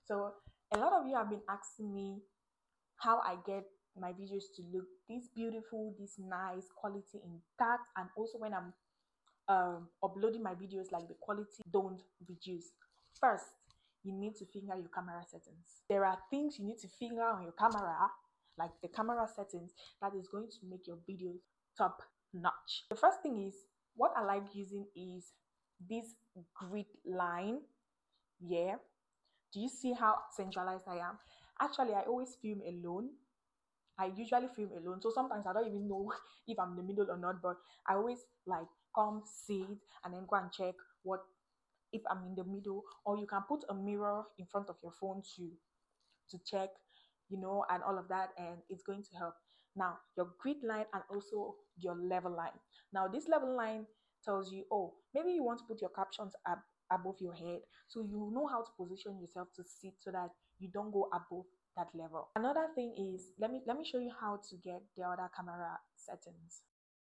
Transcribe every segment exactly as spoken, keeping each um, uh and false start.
So a lot of you have been asking me how I get my videos to look this beautiful, this nice quality intact, and also when I'm um, uploading my videos, like the quality don't reduce. First, you need to figure out your camera settings. There are things you need to figure out on your camera, like the camera settings, that is going to make your videos top notch. The first thing is, what I like using is this grid line. Yeah, do you see how centralized I am? Actually, I always film alone. I usually film alone, so sometimes I don't even know if I'm in the middle or not, but I always like come sit and then go and check what if I'm in the middle, or you can put a mirror in front of your phone to to check, you know, and all of that, and it's going to help. Now, your grid line and also your level line. Now, this level line tells you, oh, maybe you want to put your captions up above your head, so you know how to position yourself to sit so that you don't go above that level. Another thing is, let me let me show you how to get the other camera settings.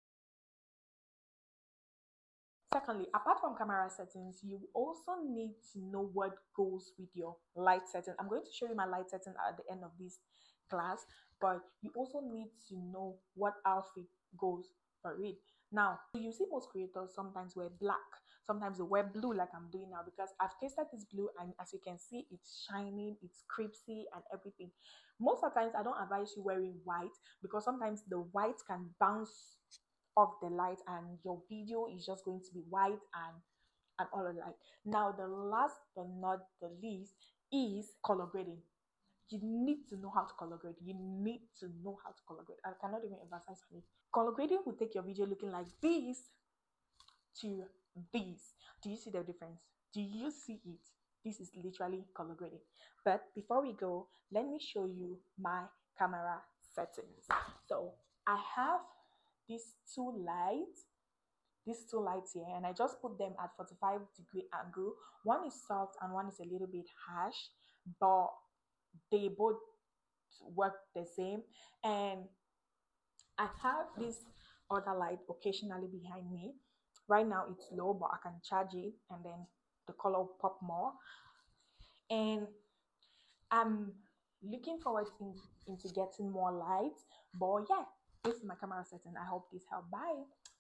Secondly, apart from camera settings, you also need to know what goes with your light setting. I'm going to show you my light setting at the end of this class, but you also need to know what outfit goes for it. Now, you see most creators sometimes wear black, sometimes they wear blue like I'm doing now, because I've tasted this blue and as you can see, it's shining, it's crispy and everything. Most of the times, I don't advise you wearing white because sometimes the white can bounce off the light and your video is just going to be white and and all of that. Now, the last but not the least is color grading. You need to know how to color grade. You need to know how to color grade. I cannot even emphasize on it. Color grading will take your video looking like this to this. Do you see the difference? Do you see it? This is literally color grading. But before we go, let me show you my camera settings. So I have these two lights, these two lights here, and I just put them at forty-five degree angle. One is soft and one is a little bit harsh, but they both work the same. And I have this other light occasionally behind me. Right now it's low, but I can charge it and then the color will pop more. And I'm looking forward in, into getting more lights. But yeah, this is my camera setting. I hope this helped. Bye.